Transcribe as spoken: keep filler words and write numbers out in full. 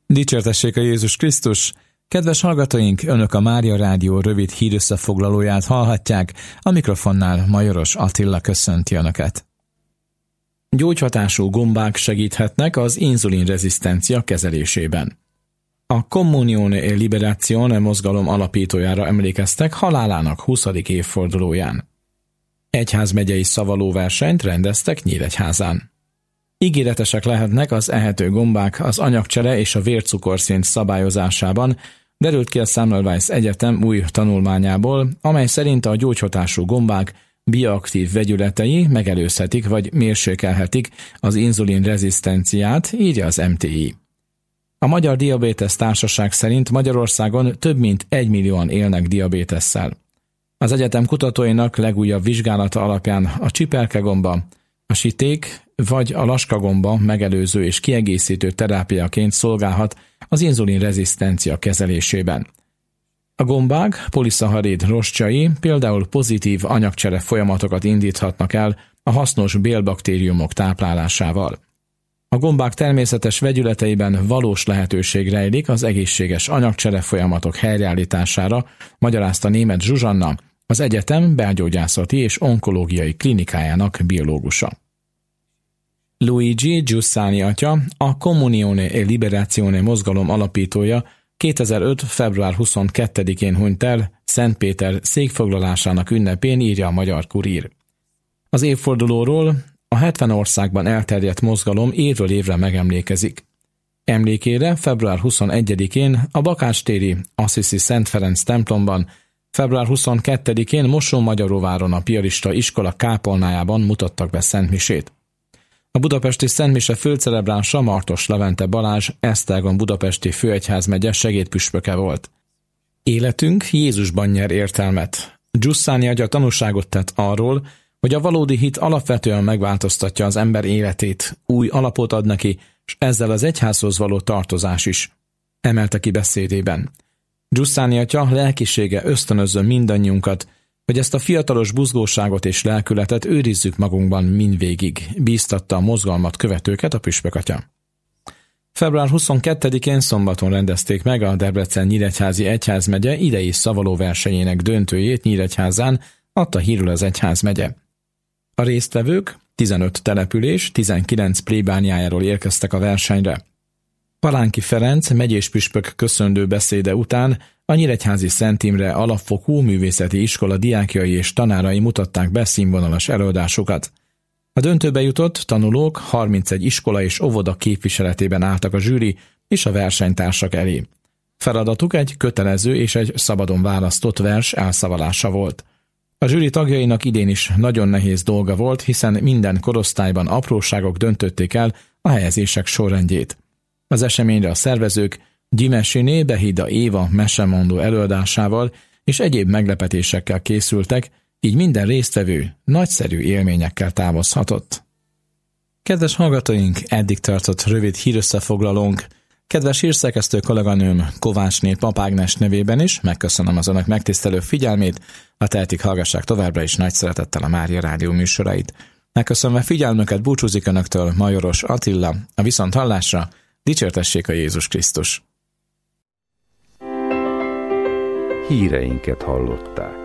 Dicsértessék a Jézus Krisztus! Kedves hallgatóink, Önök a Mária Rádió rövid hírösszefoglalóját hallhatják, a mikrofonnál Majoros Attila köszönti Önöket. Gyógyhatású gombák segíthetnek az inzulinrezisztencia kezelésében. A Comunione e Liberazione mozgalom alapítójára emlékeztek halálának huszadik évfordulóján. Egyházmegyei szavalóversenyt rendeztek Nyíregyházán. Ígéretesek lehetnek az ehető gombák az anyagcsere és a vércukorszint szabályozásában, derült ki a Semmelweis Egyetem új tanulmányából, amely szerint a gyógyhatású gombák bioaktív vegyületei megelőzhetik vagy mérsékelhetik az inzulinrezisztenciát, írja az em té i. A Magyar Diabétesz Társaság szerint Magyarországon több mint egymillióan élnek diabétesszel. Az egyetem kutatóinak legújabb vizsgálata alapján a csipelkegomba, a siték vagy a laskagomba megelőző és kiegészítő terápiaként szolgálhat az inzulinrezisztencia kezelésében. A gombák poliszacharid rostjai például pozitív anyagcsere folyamatokat indíthatnak el a hasznos bélbaktériumok táplálásával. A gombák természetes vegyületeiben valós lehetőség rejlik az egészséges anyagcsere folyamatok helyreállítására, magyarázta Németh Zsuzsanna, az egyetem belgyógyászati és onkológiai klinikájának biológusa. Luigi Giussani atya, a Comunione e Liberazione mozgalom alapítója kétezer-öt. február huszonkettedikén hunyt el Szentpéter székfoglalásának ünnepén, írja a Magyar Kurír. Az évfordulóról a hetven országban elterjedt mozgalom évről évre megemlékezik. Emlékére február huszonegyedikén a Bakácstéri Assisi Szent Ferenc templomban, február huszonkettedikén Mosonmagyaróváron a piarista iskola kápolnájában mutattak be szentmisét. A budapesti szentmise főcelebránsa Martos Levente Balázs, Esztergom budapesti főegyházmegye segédpüspöke volt. Életünk Jézusban nyer értelmet. Giussani atya tanúságot tett arról, hogy a valódi hit alapvetően megváltoztatja az ember életét, új alapot ad neki, és ezzel az egyházhoz való tartozás is, emelte ki beszédében. Giussani atya lelkisége ösztönözzön mindannyiunkat, hogy ezt a fiatalos buzgóságot és lelkületet őrizzük magunkban mindvégig, bíztatta a mozgalmat követőket a püspökatya. február huszonkettedikén szombaton rendezték meg a Debrecen-Nyíregyházi Egyházmegye idei szavalóversenyének döntőjét Nyíregyházán, adta hírül az egyházmegye. A résztvevők tizenöt település, tizenkilenc plébániájáról érkeztek a versenyre. Palánki Ferenc megyés püspök köszöndő beszéde után a Nyíregyházi Szent Imre Alapfokú Művészeti Iskola diákjai és tanárai mutatták be színvonalas előadásokat. A döntőbe jutott tanulók harmincegy iskola és óvoda képviseletében álltak a zsűri és a versenytársak elé. Feladatuk egy kötelező és egy szabadon választott vers elszavalása volt. A zsűri tagjainak idén is nagyon nehéz dolga volt, hiszen minden korosztályban apróságok döntötték el a helyezések sorrendjét. Az eseményre a szervezők Gyimesiné Behida Éva mesemondó előadásával és egyéb meglepetésekkel készültek, így minden résztvevő nagyszerű élményekkel távozhatott. Kedves hallgatóink, eddig tartott rövid hírösszefoglalónk. Kedves hírszerkesztő kolléganőm Kovácsné Pap Ágnes nevében is megköszönöm az önök megtisztelő figyelmét, a tehetik hallgassák továbbra is nagy szeretettel a Mária Rádió műsorait. Megköszönve figyelmüket búcsúzik önöktől Majoros Attila, a viszonthallásra. Dicsértessék a Jézus Krisztus! Híreinket hallották.